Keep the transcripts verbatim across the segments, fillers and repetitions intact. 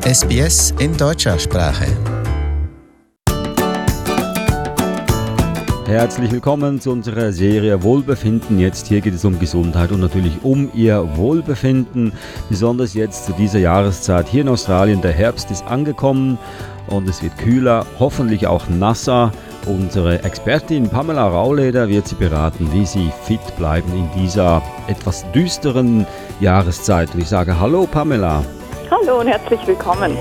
S B S in deutscher Sprache. Herzlich willkommen zu unserer Serie Wohlbefinden. Jetzt hier geht es um Gesundheit und natürlich um Ihr Wohlbefinden. Besonders jetzt zu dieser Jahreszeit hier in Australien. Der Herbst ist angekommen und es wird kühler, hoffentlich auch nasser. Unsere Expertin Pamela Rauleder wird Sie beraten, wie Sie fit bleiben in dieser etwas düsteren Jahreszeit. Und ich sage Hallo Pamela. Hallo und herzlich willkommen.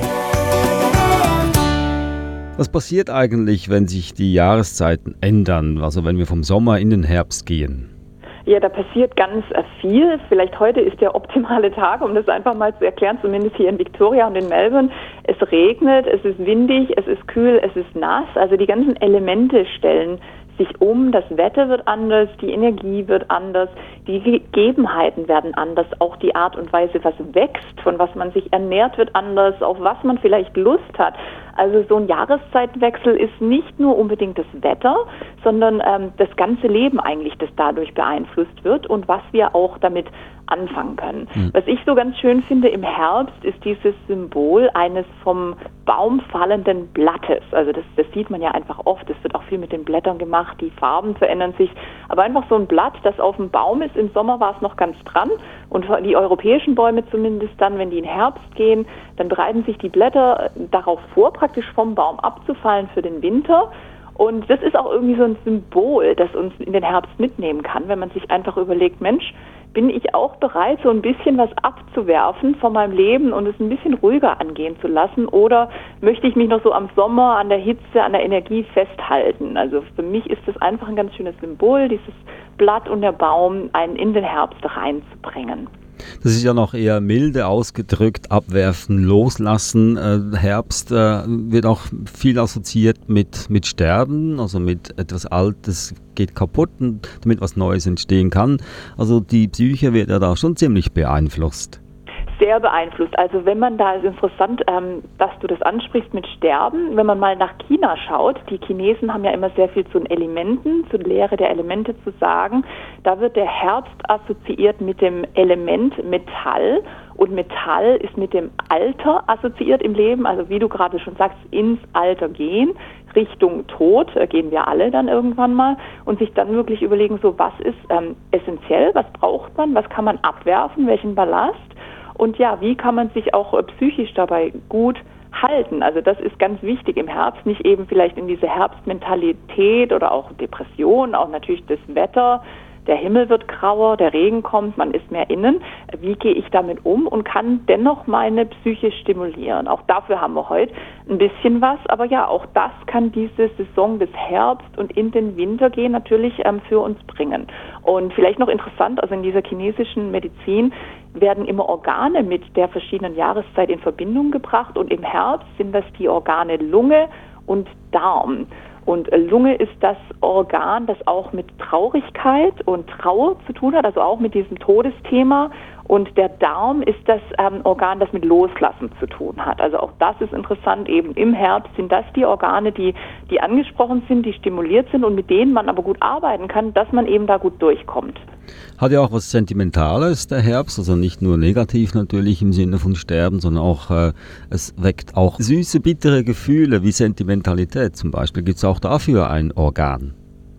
Was passiert eigentlich, wenn sich die Jahreszeiten ändern, also wenn wir vom Sommer in den Herbst gehen? Ja, da passiert ganz viel. Vielleicht heute ist der optimale Tag, um das einfach mal zu erklären, zumindest hier in Victoria und in Melbourne. Es regnet, es ist windig, es ist kühl, es ist nass. Also die ganzen Elemente stellen sich um, das Wetter wird anders, die Energie wird anders, die Gegebenheiten werden anders, auch die Art und Weise, was wächst, von was man sich ernährt, wird anders, auf was man vielleicht Lust hat. Also so ein Jahreszeitenwechsel ist nicht nur unbedingt das Wetter, sondern ähm, das ganze Leben eigentlich, das dadurch beeinflusst wird und was wir auch damit anfangen können. Mhm. Was ich so ganz schön finde im Herbst, ist dieses Symbol eines vom Baum fallenden Blattes. Also das, das sieht man ja einfach oft, es wird auch viel mit den Blättern gemacht, die Farben verändern sich, aber einfach so ein Blatt, das auf dem Baum ist, im Sommer war es noch ganz dran und die europäischen Bäume zumindest dann, wenn die in Herbst gehen, dann bereiten sich die Blätter darauf vor, praktisch vom Baum abzufallen für den Winter. Und das ist auch irgendwie so ein Symbol, das uns in den Herbst mitnehmen kann, wenn man sich einfach überlegt, Mensch, bin ich auch bereit, so ein bisschen was abzuwerfen von meinem Leben und es ein bisschen ruhiger angehen zu lassen, oder möchte ich mich noch so am Sommer, an der Hitze, an der Energie festhalten? Also für mich ist das einfach ein ganz schönes Symbol, dieses Blatt und der Baum, einen in den Herbst reinzubringen. Das ist ja noch eher milde ausgedrückt, abwerfen, loslassen. Äh, Herbst äh, wird auch viel assoziiert mit, mit Sterben, also mit etwas Altes geht kaputt und damit was Neues entstehen kann. Also die Psyche wird ja da schon ziemlich beeinflusst. Sehr beeinflusst. Also wenn man da, ist interessant, ähm, dass du das ansprichst mit Sterben, wenn man mal nach China schaut, die Chinesen haben ja immer sehr viel zu den Elementen, zur Lehre der Elemente zu sagen, da wird der Herbst assoziiert mit dem Element Metall und Metall ist mit dem Alter assoziiert im Leben, also wie du gerade schon sagst, ins Alter gehen, Richtung Tod, äh, gehen wir alle dann irgendwann mal und sich dann wirklich überlegen, so was ist ähm, essentiell, was braucht man, was kann man abwerfen, welchen Ballast. Und ja, wie kann man sich auch psychisch dabei gut halten? Also das ist ganz wichtig im Herbst, nicht eben vielleicht in diese Herbstmentalität oder auch Depression, auch natürlich das Wetter, der Himmel wird grauer, der Regen kommt, man ist mehr innen. Wie gehe ich damit um und kann dennoch meine Psyche stimulieren? Auch dafür haben wir heute ein bisschen was, aber ja, auch das kann diese Saison des Herbst und in den Winter gehen natürlich ähm, für uns bringen. Und vielleicht noch interessant, also in dieser chinesischen Medizin werden immer Organe mit der verschiedenen Jahreszeit in Verbindung gebracht und im Herbst sind das die Organe Lunge und Darm. Und Lunge ist das Organ, das auch mit Traurigkeit und Trauer zu tun hat, also auch mit diesem Todesthema. Und der Darm ist das ähm, Organ, das mit Loslassen zu tun hat. Also auch das ist interessant. Eben im Herbst sind das die Organe, die, die angesprochen sind, die stimuliert sind und mit denen man aber gut arbeiten kann, dass man eben da gut durchkommt. Hat ja auch was Sentimentales, der Herbst, also nicht nur negativ natürlich im Sinne von Sterben, sondern auch, äh, es weckt auch süße, bittere Gefühle wie Sentimentalität zum Beispiel. Gibt es auch dafür ein Organ?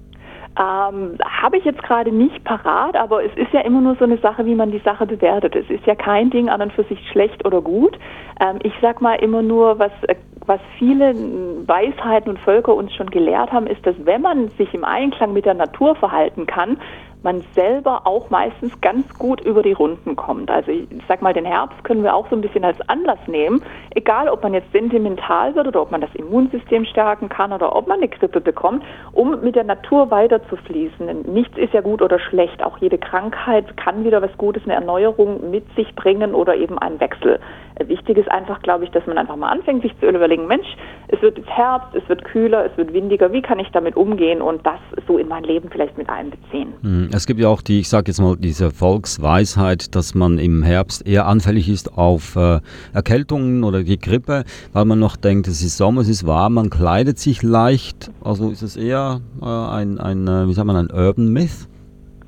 Ähm, habe ich jetzt gerade nicht parat, aber es ist ja immer nur so eine Sache, wie man die Sache bewertet. Es ist ja kein Ding an und für sich schlecht oder gut. Ähm, ich sag mal immer nur, was, was viele Weisheiten und Völker uns schon gelehrt haben, ist, dass wenn man sich im Einklang mit der Natur verhalten kann, man selber auch meistens ganz gut über die Runden kommt. Also ich sag mal, den Herbst können wir auch so ein bisschen als Anlass nehmen, egal ob man jetzt sentimental wird oder ob man das Immunsystem stärken kann oder ob man eine Grippe bekommt, um mit der Natur weiter zu fließen. Denn nichts ist ja gut oder schlecht. Auch jede Krankheit kann wieder was Gutes, eine Erneuerung mit sich bringen oder eben einen Wechsel. Wichtig ist einfach, glaube ich, dass man einfach mal anfängt, sich zu überlegen, Mensch, es wird jetzt Herbst, es wird kühler, es wird windiger, wie kann ich damit umgehen und das so in mein Leben vielleicht mit einbeziehen. Es gibt ja auch die, ich sage jetzt mal, diese Volksweisheit, dass man im Herbst eher anfällig ist auf äh, Erkältungen oder die Grippe, weil man noch denkt, es ist Sommer, es ist warm, man kleidet sich leicht. Also ist es eher äh, ein, ein, wie sagt man, ein Urban Myth?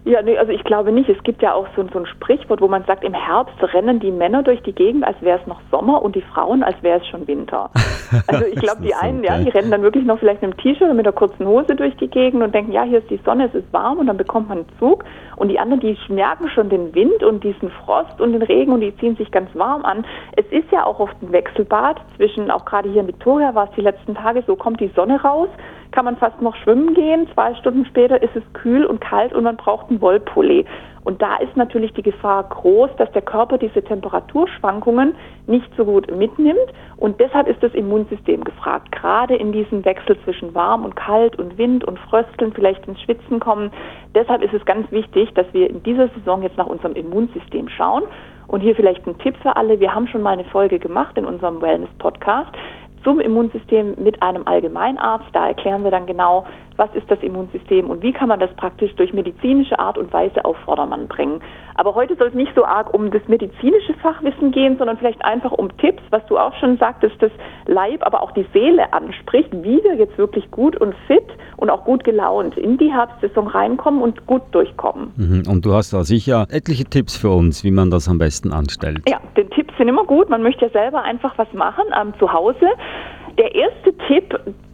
Ja, nee, also ich glaube nicht. Es gibt ja auch so, so ein Sprichwort, wo man sagt, im Herbst rennen die Männer durch die Gegend, als wäre es noch Sommer und die Frauen, als wäre es schon Winter. Also ich glaube, die einen, okay. ja, die rennen dann wirklich noch vielleicht mit einem T-Shirt oder mit einer kurzen Hose durch die Gegend und denken, ja, hier ist die Sonne, es ist warm und dann bekommt man einen Zug. Und die anderen, die merken schon den Wind und diesen Frost und den Regen und die ziehen sich ganz warm an. Es ist ja auch oft ein Wechselbad zwischen, auch gerade hier in Victoria war es die letzten Tage so, kommt die Sonne raus, kann man fast noch schwimmen gehen. Zwei Stunden später ist es kühl und kalt und man braucht einen Wollpulli. Und da ist natürlich die Gefahr groß, dass der Körper diese Temperaturschwankungen nicht so gut mitnimmt. Und deshalb ist das Immunsystem gefragt. Gerade in diesem Wechsel zwischen warm und kalt und Wind und Frösteln, vielleicht ins Schwitzen kommen. Deshalb ist es ganz wichtig, dass wir in dieser Saison jetzt nach unserem Immunsystem schauen. Und hier vielleicht ein Tipp für alle. Wir haben schon mal eine Folge gemacht in unserem Wellness-Podcast zum Immunsystem mit einem Allgemeinarzt. Da erklären wir dann genau, was ist das Immunsystem und wie kann man das praktisch durch medizinische Art und Weise auf Vordermann bringen. Aber heute soll es nicht so arg um das medizinische Fachwissen gehen, sondern vielleicht einfach um Tipps, was du auch schon sagtest, das Leib, aber auch die Seele anspricht, wie wir jetzt wirklich gut und fit und auch gut gelaunt in die Herbstsaison reinkommen und gut durchkommen. Mhm. Und du hast da sicher etliche Tipps für uns, wie man das am besten anstellt. Ja, die Tipps sind immer gut. Man möchte ja selber einfach was machen ähm, zu Hause. Der erste Tipp,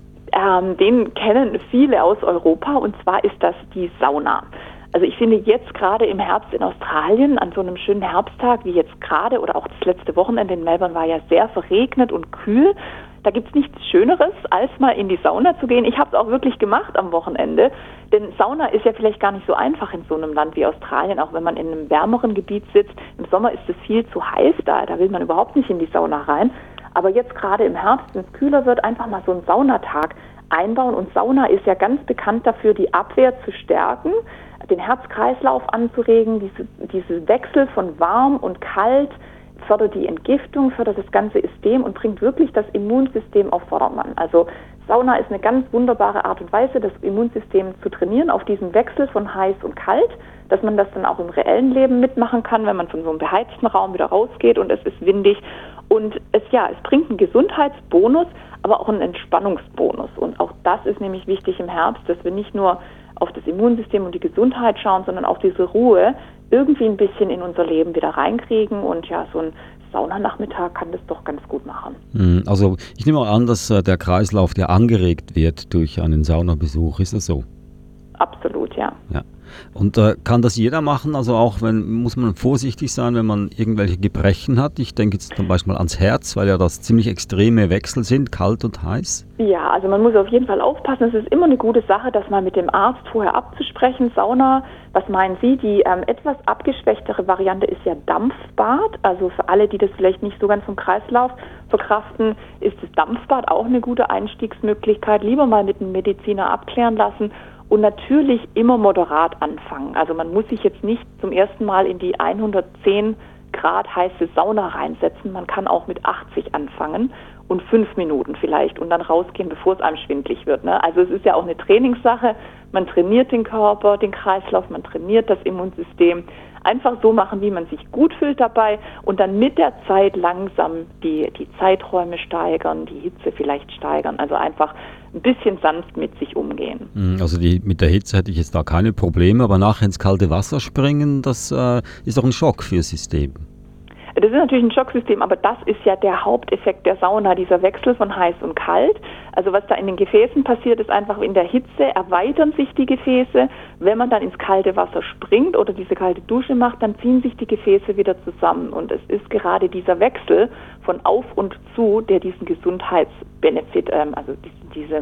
ähm, den kennen viele aus Europa, und zwar ist das die Sauna. Also ich finde jetzt gerade im Herbst in Australien, an so einem schönen Herbsttag wie jetzt gerade oder auch das letzte Wochenende in Melbourne war ja sehr verregnet und kühl. Da gibt es nichts Schöneres, als mal in die Sauna zu gehen. Ich habe es auch wirklich gemacht am Wochenende, denn Sauna ist ja vielleicht gar nicht so einfach in so einem Land wie Australien, auch wenn man in einem wärmeren Gebiet sitzt. Im Sommer ist es viel zu heiß, da, da will man überhaupt nicht in die Sauna rein. Aber jetzt gerade im Herbst, wenn es kühler wird, einfach mal so einen Saunatag einbauen. Und Sauna ist ja ganz bekannt dafür, die Abwehr zu stärken, den Herz-Kreislauf anzuregen, diese, diese Wechsel von warm und kalt, fördert die Entgiftung, fördert das ganze System und bringt wirklich das Immunsystem auf Vordermann. Also Sauna ist eine ganz wunderbare Art und Weise, das Immunsystem zu trainieren auf diesen Wechsel von heiß und kalt, dass man das dann auch im reellen Leben mitmachen kann, wenn man von so einem beheizten Raum wieder rausgeht und es ist windig. Und es, ja, es bringt einen Gesundheitsbonus, aber auch einen Entspannungsbonus. Und auch das ist nämlich wichtig im Herbst, dass wir nicht nur auf das Immunsystem und die Gesundheit schauen, sondern auch diese Ruhe irgendwie ein bisschen in unser Leben wieder reinkriegen. Und ja, so ein Saunanachmittag kann das doch ganz gut machen. Also ich nehme auch an, dass der Kreislauf ja angeregt wird durch einen Saunabesuch. Ist das so? Absolut, ja. Ja. Und äh, kann das jeder machen? Also auch wenn, muss man vorsichtig sein, wenn man irgendwelche Gebrechen hat? Ich denke jetzt zum Beispiel ans Herz, weil ja das ziemlich extreme Wechsel sind, kalt und heiß. Ja, also man muss auf jeden Fall aufpassen. Es ist immer eine gute Sache, das mal mit dem Arzt vorher abzusprechen. Sauna, was meinen Sie? Die ähm, etwas abgeschwächtere Variante ist ja Dampfbad. Also für alle, die das vielleicht nicht so ganz vom Kreislauf verkraften, ist das Dampfbad auch eine gute Einstiegsmöglichkeit. Lieber mal mit einem Mediziner abklären lassen. Und natürlich immer moderat anfangen. Also man muss sich jetzt nicht zum ersten Mal in die hundertzehn Grad heiße Sauna reinsetzen. Man kann auch mit achtzig anfangen und fünf Minuten vielleicht und dann rausgehen, bevor es einem schwindlig wird. Ne? Also es ist ja auch eine Trainingssache. Man trainiert den Körper, den Kreislauf, man trainiert das Immunsystem. Einfach so machen, wie man sich gut fühlt dabei und dann mit der Zeit langsam die, die Zeiträume steigern, die Hitze vielleicht steigern. Also einfach ein bisschen sanft mit sich umgehen. Also die, mit der Hitze hätte ich jetzt da keine Probleme, aber nachher ins kalte Wasser springen, das äh, ist doch ein Schock fürs System. Das ist natürlich ein Schocksystem, aber das ist ja der Haupteffekt der Sauna, dieser Wechsel von heiß und kalt. Also was da in den Gefäßen passiert, ist einfach in der Hitze erweitern sich die Gefäße. Wenn man dann ins kalte Wasser springt oder diese kalte Dusche macht, dann ziehen sich die Gefäße wieder zusammen. Und es ist gerade dieser Wechsel von auf und zu, der diesen Gesundheitsbenefit, ähm, also diese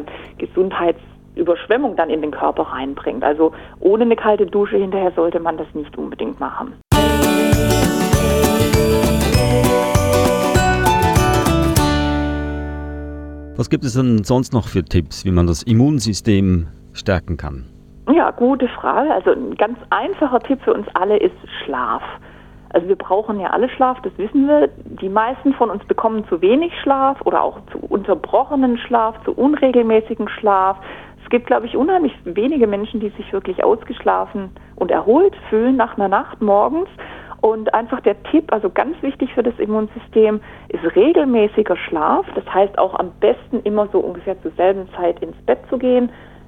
Gesundheitsüberschwemmung dann in den Körper reinbringt. Also ohne eine kalte Dusche hinterher sollte man das nicht unbedingt machen. Was gibt es denn sonst noch für Tipps, wie man das Immunsystem stärken kann? Ja, gute Frage. Also ein ganz einfacher Tipp für uns alle ist Schlaf. Also wir brauchen ja alle Schlaf, das wissen wir. Die meisten von uns bekommen zu wenig Schlaf oder auch zu unterbrochenen Schlaf, zu unregelmäßigen Schlaf. Es gibt, glaube ich, unheimlich wenige Menschen, die sich wirklich ausgeschlafen und erholt fühlen nach einer Nacht morgens. Und einfach der Tipp, also ganz wichtig für das Immunsystem, ist regelmäßiger Schlaf. Das heißt auch am besten immer so ungefähr zur selben Zeit ins Bett zu gehen.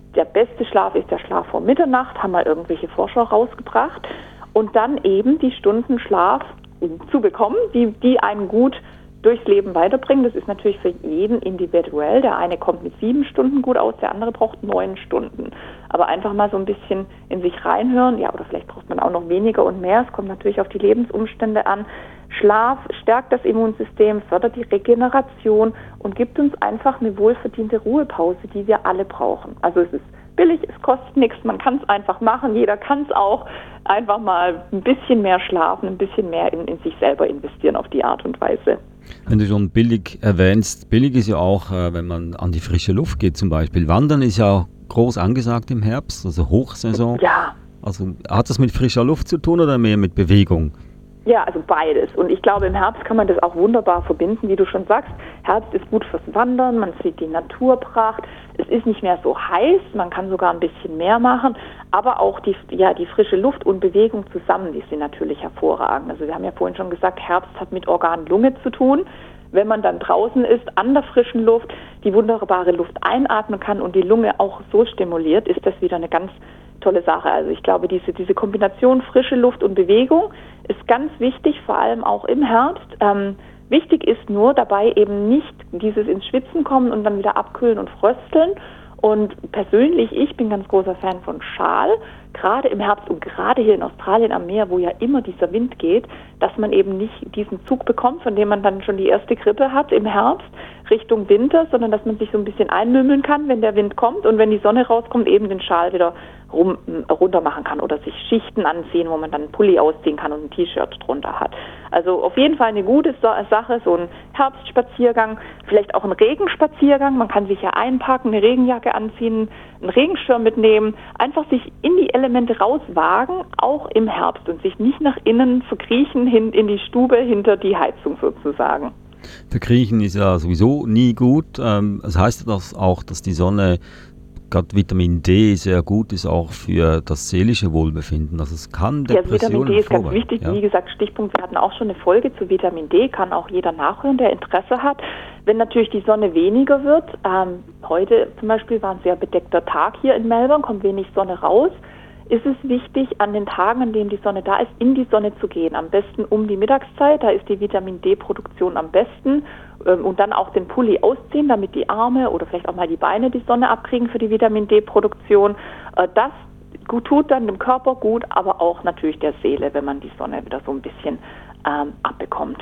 der beste Schlaf ist der Schlaf vor Mitternacht, haben mal irgendwelche Forscher rausgebracht. Und dann eben die Stunden Schlaf zu bekommen, die, die einen gut durchs Leben weiterbringen. Das ist natürlich für jeden individuell. Der eine kommt mit sieben Stunden gut aus, der andere braucht neun Stunden. Aber einfach mal so ein bisschen in sich reinhören, ja, oder vielleicht braucht man auch noch weniger und mehr. Es kommt natürlich auf die Lebensumstände an. Schlaf stärkt das Immunsystem, fördert die Regeneration und gibt uns einfach eine wohlverdiente Ruhepause, die wir alle brauchen. Also es ist billig, es kostet nichts, man kann es einfach machen, jeder kann es auch. Einfach mal ein bisschen mehr schlafen, ein bisschen mehr in, in sich selber investieren auf die Art und Weise. Wenn du schon billig erwähnst, billig ist ja auch, äh, wenn man an die frische Luft geht zum Beispiel. Wandern ist ja groß angesagt im Herbst, also Hochsaison. Ja. Also hat das mit frischer Luft zu tun oder mehr mit Bewegung? Ja, also beides. Und ich glaube, im Herbst kann man das auch wunderbar verbinden, wie du schon sagst. Herbst ist gut fürs Wandern, man sieht die Naturpracht. Es ist nicht mehr so heiß, man kann sogar ein bisschen mehr machen. Aber auch die, ja, die frische Luft und Bewegung zusammen, die sind natürlich hervorragend. Also wir haben ja vorhin schon gesagt, Herbst hat mit Organ Lunge zu tun. Wenn man dann draußen ist, an der frischen Luft, die wunderbare Luft einatmen kann und die Lunge auch so stimuliert, ist das wieder eine ganz tolle Sache. Also ich glaube, diese, diese Kombination frische Luft und Bewegung ist ganz wichtig, vor allem auch im Herbst. Ähm, wichtig ist nur dabei eben nicht dieses ins Schwitzen kommen und dann wieder abkühlen und frösteln. Und persönlich, ich bin ganz großer Fan von Schal, gerade im Herbst und gerade hier in Australien am Meer, wo ja immer dieser Wind geht, dass man eben nicht diesen Zug bekommt, von dem man dann schon die erste Grippe hat im Herbst Richtung Winter, sondern dass man sich so ein bisschen einmümmeln kann, wenn der Wind kommt und wenn die Sonne rauskommt, eben den Schal wieder rum, runter machen kann oder sich Schichten anziehen, wo man dann einen Pulli ausziehen kann und ein T-Shirt drunter hat. Also auf jeden Fall eine gute Sache, so ein Herbstspaziergang, vielleicht auch ein Regenspaziergang. Man kann sich ja einpacken, eine Regenjacke anziehen, einen Regenschirm mitnehmen, einfach sich in die Elemente rauswagen, auch im Herbst und sich nicht nach innen verkriechen, hin in die Stube hinter die Heizung sozusagen. Verkriechen ist ja sowieso nie gut. Ähm, das heißt das auch, dass die Sonne, gerade Vitamin D, sehr gut ist auch für das seelische Wohlbefinden. Also es kann Depressionen Ja, Vitamin D ist ganz wichtig. Ja. Wie gesagt, Stichpunkt, wir hatten auch schon eine Folge zu Vitamin D, kann auch jeder nachhören, der Interesse hat. Wenn natürlich die Sonne weniger wird, ähm, heute zum Beispiel war ein sehr bedeckter Tag hier in Melbourne, kommt wenig Sonne raus, ist es wichtig, an den Tagen, an denen die Sonne da ist, in die Sonne zu gehen. Am besten um die Mittagszeit, da ist die Vitamin D-Produktion am besten. Ähm, und dann auch den Pulli ausziehen, damit die Arme oder vielleicht auch mal die Beine die Sonne abkriegen für die Vitamin D-Produktion. Äh, das gut, tut dann dem Körper gut, aber auch natürlich der Seele, wenn man die Sonne wieder so ein bisschen ähm, abbekommt.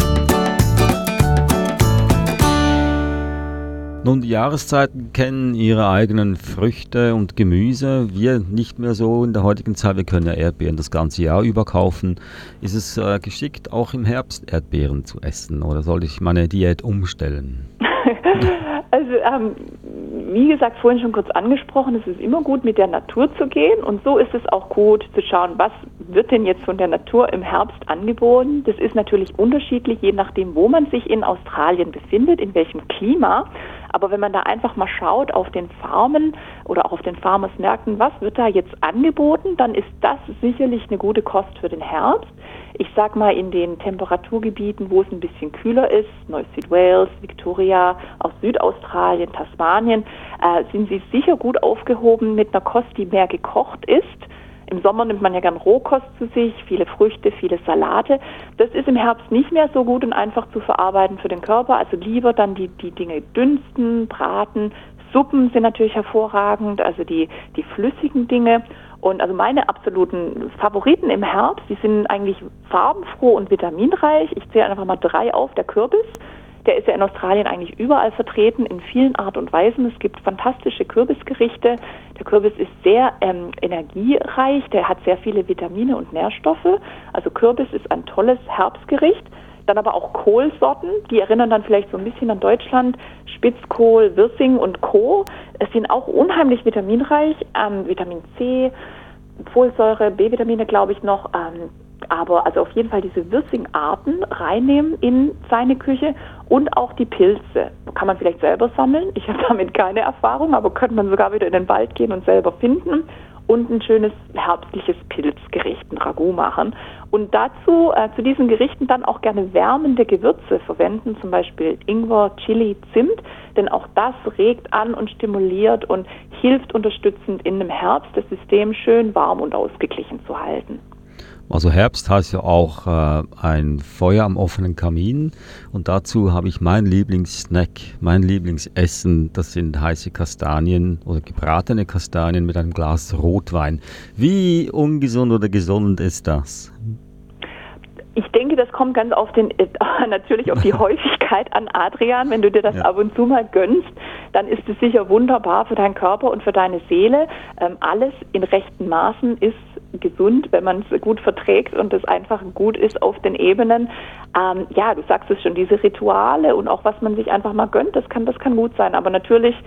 Nun, die Jahreszeiten kennen ihre eigenen Früchte und Gemüse. Wir nicht mehr so in der heutigen Zeit. Wir können ja Erdbeeren das ganze Jahr über kaufen. Ist es äh, geschickt, auch im Herbst Erdbeeren zu essen? Oder sollte ich meine Diät umstellen? Also, ähm, wie gesagt, vorhin schon kurz angesprochen, es ist immer gut, mit der Natur zu gehen. Und so ist es auch gut zu schauen, was wird denn jetzt von der Natur im Herbst angeboten. Das ist natürlich unterschiedlich, je nachdem, wo man sich in Australien befindet, in welchem Klima. Aber wenn man da einfach mal schaut auf den Farmen oder auch auf den Farmersmärkten, was wird da jetzt angeboten, dann ist das sicherlich eine gute Kost für den Herbst. Ich sag mal, in den Temperaturgebieten, wo es ein bisschen kühler ist, Neues Wales, Victoria, auch Südaustralien, Tasmanien, äh, sind sie sicher gut aufgehoben mit einer Kost, die mehr gekocht ist. Im Sommer nimmt man ja gern Rohkost zu sich, viele Früchte, viele Salate. Das ist im Herbst nicht mehr so gut und einfach zu verarbeiten für den Körper. Also lieber dann die, die Dinge dünsten, braten. Suppen sind natürlich hervorragend, also die, die flüssigen Dinge. Und also meine absoluten Favoriten im Herbst, die sind eigentlich farbenfroh und vitaminreich. Ich zähle einfach mal drei auf. Der Kürbis, der ist ja in Australien eigentlich überall vertreten, in vielen Art und Weisen. Es gibt fantastische Kürbisgerichte. Der Kürbis ist sehr ähm, energiereich, der hat sehr viele Vitamine und Nährstoffe. Also Kürbis ist ein tolles Herbstgericht. Dann aber auch Kohlsorten, die erinnern dann vielleicht so ein bisschen an Deutschland. Spitzkohl, Wirsing und Co. Es sind auch unheimlich vitaminreich. Ähm, Vitamin C, Folsäure, B-Vitamine glaube ich noch. Ähm, aber also auf jeden Fall diese Wirsing-Arten reinnehmen in seine Küche und auch die Pilze. Kann man vielleicht selber sammeln. Ich habe damit keine Erfahrung, aber könnte man sogar wieder in den Wald gehen und selber finden. Und ein schönes herbstliches Pilzgericht, ein Ragout machen. Und dazu, äh, zu diesen Gerichten dann auch gerne wärmende Gewürze verwenden, zum Beispiel Ingwer, Chili, Zimt. denn auch das regt an und stimuliert und hilft unterstützend in dem Herbst, das System schön warm und ausgeglichen zu halten. Also Herbst heißt ja auch äh, ein Feuer am offenen Kamin und dazu habe ich meinen Lieblingssnack, mein Lieblingsessen, das sind heiße Kastanien oder gebratene Kastanien mit einem Glas Rotwein. Wie ungesund oder gesund ist das? Ich denke, das kommt ganz auf den, äh, natürlich auf die Häufigkeit an, Adrian. Wenn du dir das ja. ab und zu mal gönnst, dann ist es sicher wunderbar für deinen Körper und für deine Seele. Ähm, alles in rechten Maßen ist gesund, wenn man es gut verträgt und es einfach gut ist auf den Ebenen. Ähm, ja, du sagst es schon, diese Rituale und auch was man sich einfach mal gönnt, das kann, das kann gut sein. Aber natürlich,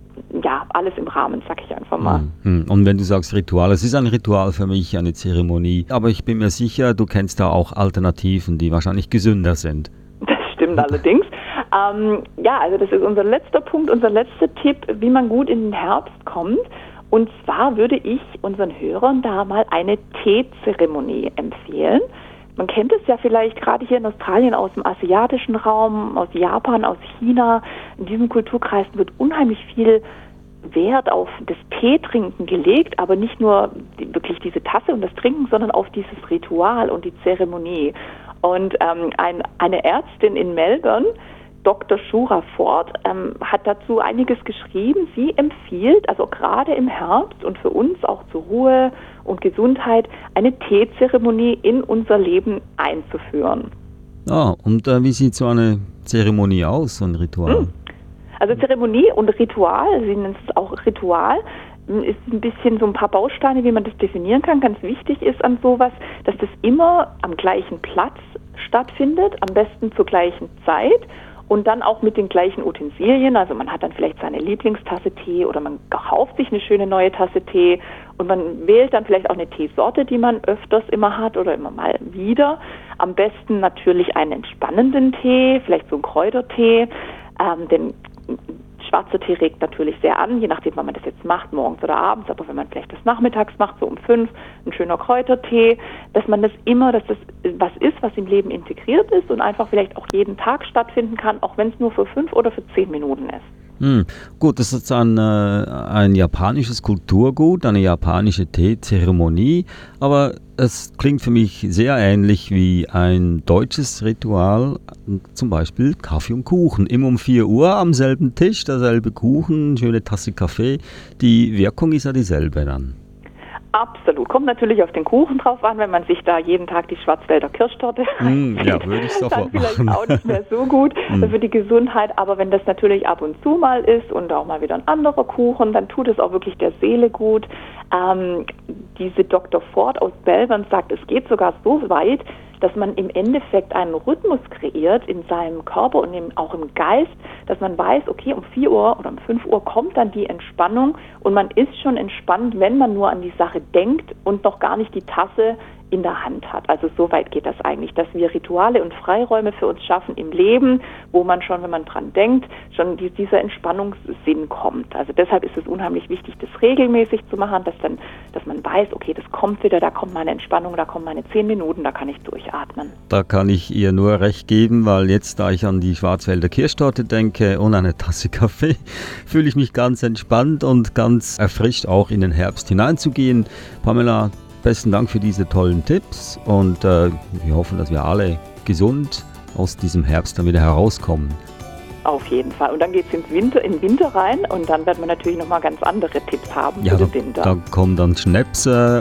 ja, alles im Rahmen, sag ich einfach mal. Und wenn du sagst Ritual, es ist ein Ritual für mich, eine Zeremonie. Aber ich bin mir sicher, du kennst da auch Alternativen, die wahrscheinlich gesünder sind. Das stimmt allerdings. Ähm, ja, also das ist unser letzter Punkt, unser letzter Tipp, wie man gut in den Herbst kommt. Und zwar würde ich unseren Hörern da mal eine Teezeremonie empfehlen. Man kennt es ja vielleicht gerade hier in Australien aus dem asiatischen Raum, aus Japan, aus China. In diesen Kulturkreisen wird unheimlich viel Wert auf das Teetrinken gelegt, aber nicht nur die, wirklich diese Tasse und das Trinken, sondern auf dieses Ritual und die Zeremonie. Und ähm, ein, eine Ärztin in Melbourne, Doktor Shura Ford, ähm, hat dazu einiges geschrieben. Sie empfiehlt, also gerade im Herbst und für uns auch zur Ruhe und Gesundheit, eine Teezeremonie in unser Leben einzuführen. Ah, und äh, wie sieht so eine Zeremonie aus, so ein Ritual? Hm. Also Zeremonie und Ritual, sie nennt es auch Ritual, ist ein bisschen so ein paar Bausteine, wie man das definieren kann. Ganz wichtig ist an sowas, dass das immer am gleichen Platz stattfindet, am besten zur gleichen Zeit. Und dann auch mit den gleichen Utensilien, also man hat dann vielleicht seine Lieblingstasse Tee oder man kauft sich eine schöne neue Tasse Tee und man wählt dann vielleicht auch eine Teesorte, die man öfters immer hat oder immer mal wieder. Am besten natürlich einen entspannenden Tee, vielleicht so einen Kräutertee, ähm, denn schwarzer Tee regt natürlich sehr an, je nachdem, wann man das jetzt macht, morgens oder abends, aber wenn man vielleicht das nachmittags macht, so um fünf, ein schöner Kräutertee, dass man das immer, dass das was ist, was im Leben integriert ist und einfach vielleicht auch jeden Tag stattfinden kann, auch wenn es nur für fünf oder für zehn Minuten ist. Hm, gut, das ist ein, äh, ein japanisches Kulturgut, eine japanische Teezeremonie, aber es klingt für mich sehr ähnlich wie ein deutsches Ritual, zum Beispiel Kaffee und Kuchen. Immer um vier Uhr am selben Tisch, derselbe Kuchen, schöne Tasse Kaffee. Die Wirkung ist ja dieselbe dann. Absolut. Kommt natürlich auf den Kuchen drauf an, wenn man sich da jeden Tag die Schwarzwälder Kirschtorte mm, ja, würde ich sofort dann vielleicht machen. Auch nicht mehr so gut mm. für die Gesundheit. Aber wenn das natürlich ab und zu mal ist und auch mal wieder ein anderer Kuchen, dann tut es auch wirklich der Seele gut. Ähm, diese Doktor Ford aus Melbourne sagt, es geht sogar so weit, dass man im Endeffekt einen Rhythmus kreiert in seinem Körper und im, auch im Geist, dass man weiß, okay, um vier Uhr oder um fünf Uhr kommt dann die Entspannung und man ist schon entspannt, wenn man nur an die Sache denkt und noch gar nicht die Tasse in der Hand hat. Also so weit geht das eigentlich, dass wir Rituale und Freiräume für uns schaffen im Leben, wo man schon, wenn man dran denkt, schon die, dieser Entspannungssinn kommt. Also deshalb ist es unheimlich wichtig, das regelmäßig zu machen, dass dann, dass man weiß, okay, das kommt wieder, da kommt meine Entspannung, da kommen meine zehn Minuten, da kann ich durchatmen. Da kann ich ihr nur recht geben, weil jetzt, da ich an die Schwarzwälder Kirschtorte denke und eine Tasse Kaffee, fühle ich mich ganz entspannt und ganz erfrischt auch in den Herbst hineinzugehen. Pamela, besten Dank für diese tollen Tipps und äh, wir hoffen, dass wir alle gesund aus diesem Herbst dann wieder herauskommen. Auf jeden Fall. Und dann geht es ins Winter, in den Winter rein und dann wird man natürlich nochmal ganz andere Tipps haben ja, für den Winter. Da kommen dann Schnäpse.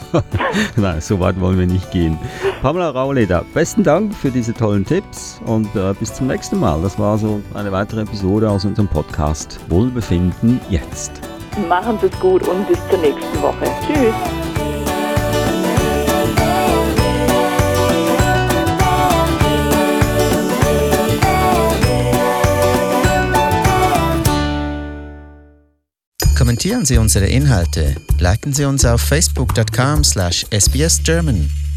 Nein, so weit wollen wir nicht gehen. Pamela Rauleder, besten Dank für diese tollen Tipps und äh, bis zum nächsten Mal. Das war so eine weitere Episode aus unserem Podcast Wohlbefinden jetzt. Machen Sie es gut und bis zur nächsten Woche. Tschüss. Kommentieren Sie unsere Inhalte, liken Sie uns auf facebook dot com slash s b s german